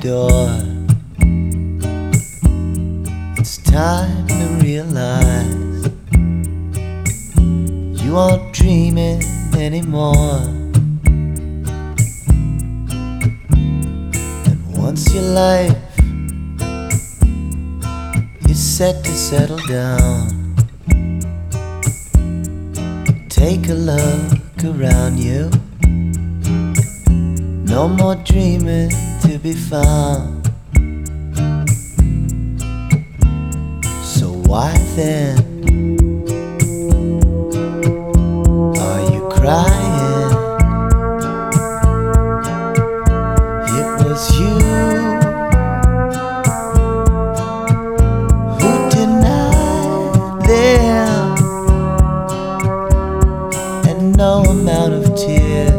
door. It's time to realize you aren't dreaming anymore. And once your life is set to settle down, take a look around you. No more dreaming to be found. So why then are you crying? It was you who denied them, and no amount of tears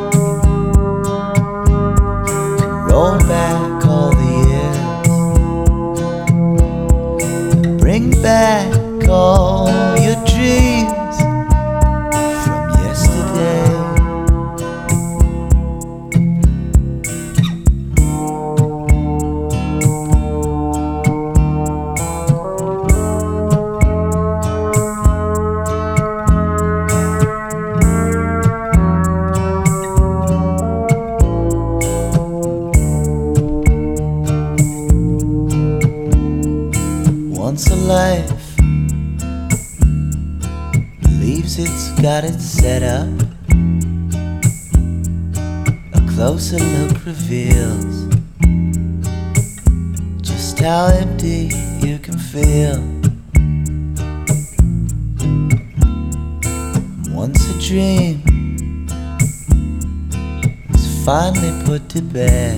roll back all the years, bring back all your dreams from yesterday. Once a life believes it's got it set up, a closer look reveals just how empty you can feel. Once a dream was finally put to bed,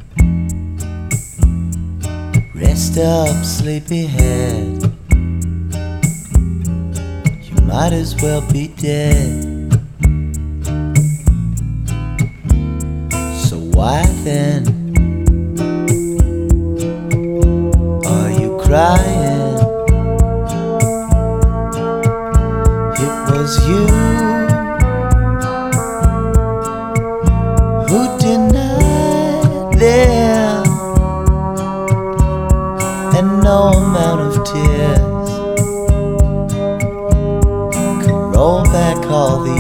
rest up, sleepyhead. You might as well be dead. So why then are you crying? It was you who denied them, and no amount of tears can roll back all the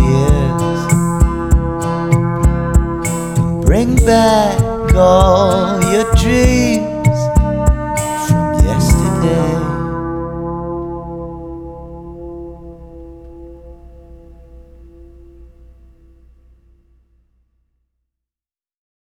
years and bring back all your dreams.